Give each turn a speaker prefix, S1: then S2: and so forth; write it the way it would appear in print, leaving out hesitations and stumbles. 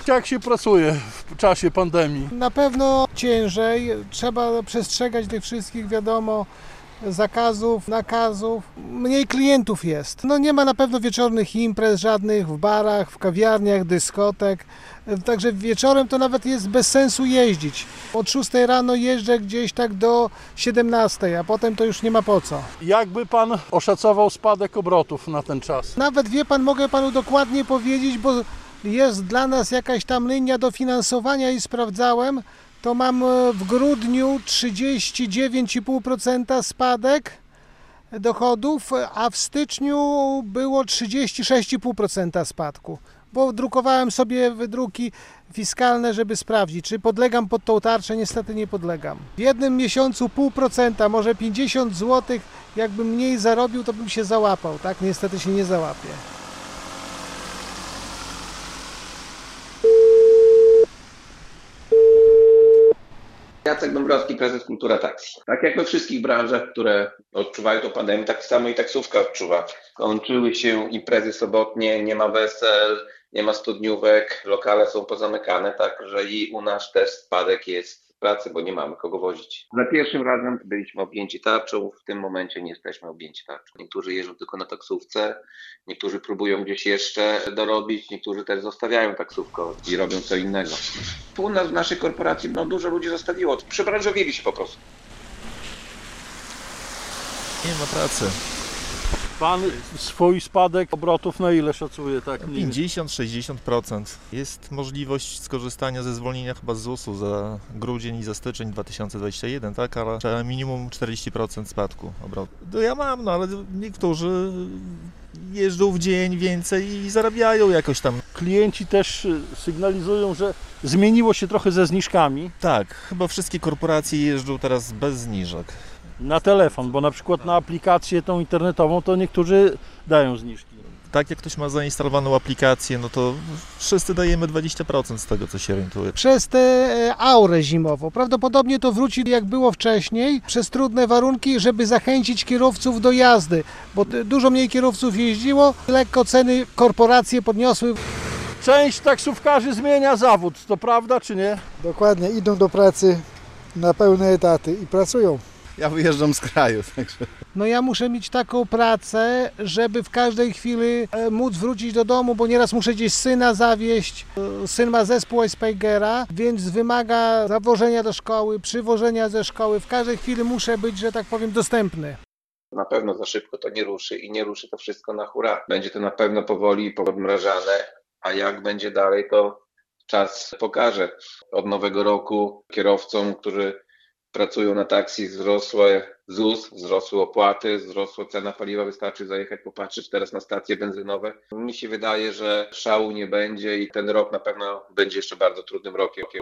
S1: Jak się pracuje w czasie pandemii?
S2: Na pewno ciężej, trzeba przestrzegać tych wszystkich, wiadomo, zakazów, nakazów. Mniej klientów jest. No nie ma na pewno wieczornych imprez żadnych w barach, w kawiarniach, dyskotek. Także wieczorem to nawet jest bez sensu jeździć. Od 6 rano jeżdżę gdzieś tak do 17, a potem to już nie ma po co.
S1: Jakby pan oszacował spadek obrotów na ten czas?
S2: Nawet wie pan, mogę panu dokładnie powiedzieć, bo jest dla nas jakaś tam linia dofinansowania i sprawdzałem, to mam w grudniu 39,5% spadek dochodów, a w styczniu było 36,5% spadku. Bo drukowałem sobie wydruki fiskalne, żeby sprawdzić, czy podlegam pod tą tarczę. Niestety nie podlegam. W jednym miesiącu 0,5%, może 50 zł, jakbym mniej zarobił, to bym się załapał. Tak, niestety się nie załapię.
S3: Jacek Dąbrowski, prezes Kultura Taksi. Tak jak we wszystkich branżach, które odczuwają tą pandemię, tak samo i taksówka odczuwa. Kończyły się imprezy sobotnie, nie ma wesel, nie ma studniówek, lokale są pozamykane, także i u nas też spadek jest w pracy, bo nie mamy kogo wozić. Za pierwszym razem byliśmy objęci tarczą, w tym momencie nie jesteśmy objęci tarczą. Niektórzy jeżdżą tylko na taksówce, niektórzy próbują gdzieś jeszcze dorobić, niektórzy też zostawiają taksówkę i robią co innego. U nas w naszej korporacji dużo ludzi zostawiło, przebranżowili się po prostu.
S4: Nie ma pracy.
S1: Pan swój spadek obrotów na ile szacuje? Tak,
S4: 50-60%. Jest możliwość skorzystania ze zwolnienia chyba z ZUS-u za grudzień i za styczeń 2021, tak? Ale trzeba minimum 40% spadku obrotu. No ja mam, ale niektórzy jeżdżą w dzień więcej i zarabiają jakoś tam.
S1: Klienci też sygnalizują, że zmieniło się trochę ze zniżkami.
S4: Tak, chyba wszystkie korporacje jeżdżą teraz bez zniżek.
S1: Na telefon, bo na przykład na aplikację tą internetową to niektórzy dają zniżki.
S4: Tak jak ktoś ma zainstalowaną aplikację, no to wszyscy dajemy 20% z tego, co się orientuje.
S2: Przez tę aurę zimową. Prawdopodobnie to wróci jak było wcześniej, przez trudne warunki, żeby zachęcić kierowców do jazdy, bo dużo mniej kierowców jeździło, lekko ceny korporacje podniosły.
S1: Część taksówkarzy zmienia zawód, to prawda czy nie?
S5: Dokładnie, idą do pracy na pełne etaty i pracują.
S6: Ja wyjeżdżam z kraju, także...
S2: No ja muszę mieć taką pracę, żeby w każdej chwili móc wrócić do domu, bo nieraz muszę gdzieś syna zawieźć. Syn ma zespół Aspergera, więc wymaga zawożenia do szkoły, przywożenia ze szkoły. W każdej chwili muszę być, że tak powiem, dostępny.
S3: Na pewno za szybko to nie ruszy i nie ruszy to wszystko na hura. Będzie to na pewno powoli podmrażane, a jak będzie dalej, to czas pokaże. Od nowego roku kierowcom, którzy pracują na taksi, wzrosły ZUS, wzrosły opłaty, wzrosła cena paliwa, wystarczy zajechać, popatrzeć teraz na stacje benzynowe. Mi się wydaje, że szału nie będzie i ten rok na pewno będzie jeszcze bardzo trudnym rokiem.